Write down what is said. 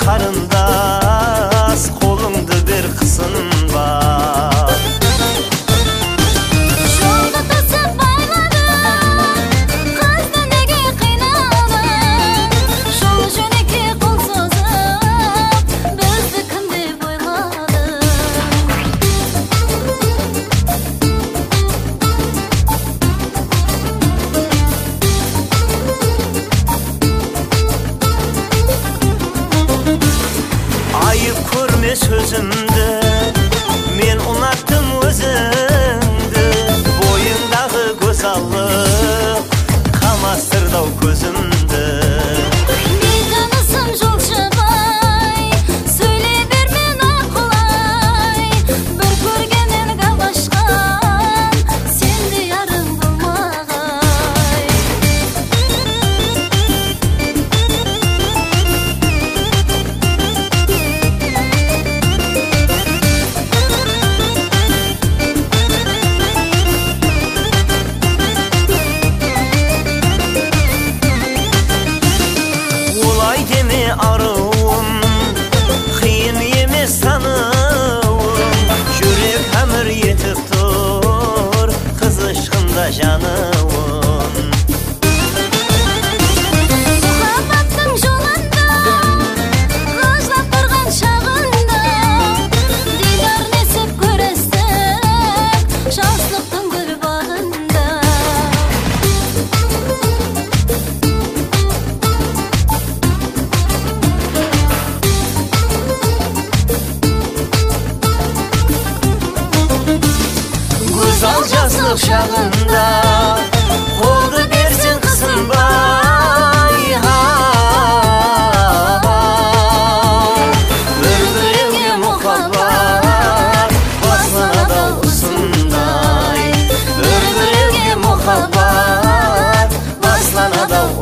Karındas kolumda bir kısın var. Жолды тосып байладым, қызды неге қинадың? Жол жөнекей қол созып, бізді кім деп ойладың? Ayıp көрме сөзімді, мен ұнаттым өзіңді. Бойыңдағы көзаллық қамастырды-ау көзімді. Бейтанысым жолшыбай, сөйлей бермен ақылай. Бір көргеннен қабашқан, сенде ярым болмағай. Олай деме аруым, қиын емес тануым. Жүрек әмір етіп тұр, қыз ышқында жануым. Махаббаттың жолында, ғажлап тұрған шағында, дидар несіп көрістік, жастықтың гүл бағында. Güzel жазлық шағында қолды берсең қысынбай. Бір-біріңе мұхаббат басылады осындай. Бір-біріңе мұхаббат басылады